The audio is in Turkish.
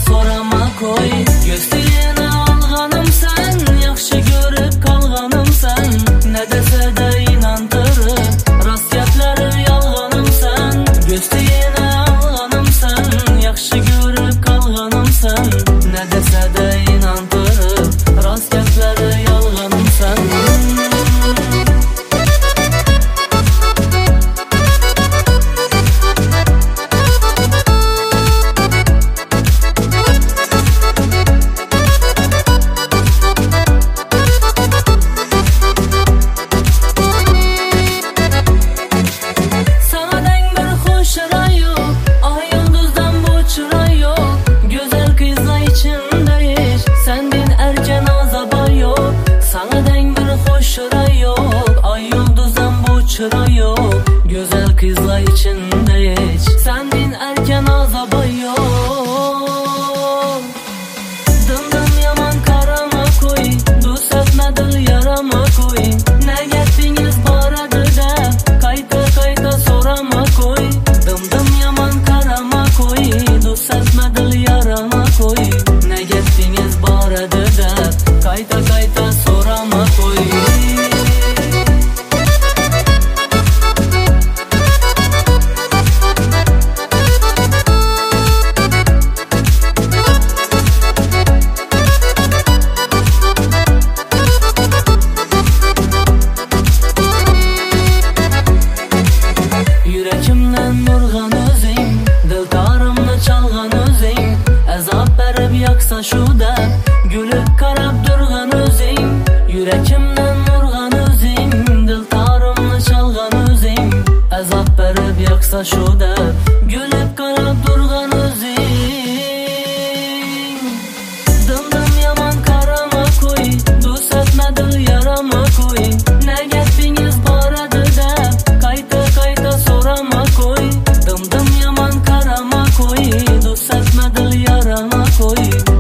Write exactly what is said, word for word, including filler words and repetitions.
sorama koy. Göstəyini alğanım sen, yaxşı görüb qalğanım sen. Ne dese de inandırıb, rast gəpləri yalğanım sen. Göstəyini alğanım sen, yaxşı görüb qalğanım sen. Ne dese de inandırıb, rast gəpləri yalğanım sen. Güzel kızla içinde hiç sendin erken azaba yok. Dımdım yaman karama koy, dost etmedil yarama koy. Ne gettiniz baradı da kayta kayta sorama koy. Dımdım yaman karama koy, dost etmedil yarama koy. Ne gettiniz baradı da kayta kayta sorama koy. Yürekimden vurgan özün, dildarımni çalgan özün. Azap berib yaksa şu da, gülüp qarab durgan özün. Yürekimden vurgan özün, dildarımni çalgan özün. Azap berib yaksa şu da, gülüp qarab durgan özün. Dımdım yaman karama koy, dost etmedil yarama koy. Ne gettiniz baradı da kayta kayta sorama koy. Dımdım yaman karama koy, dost etmedil yarama koy.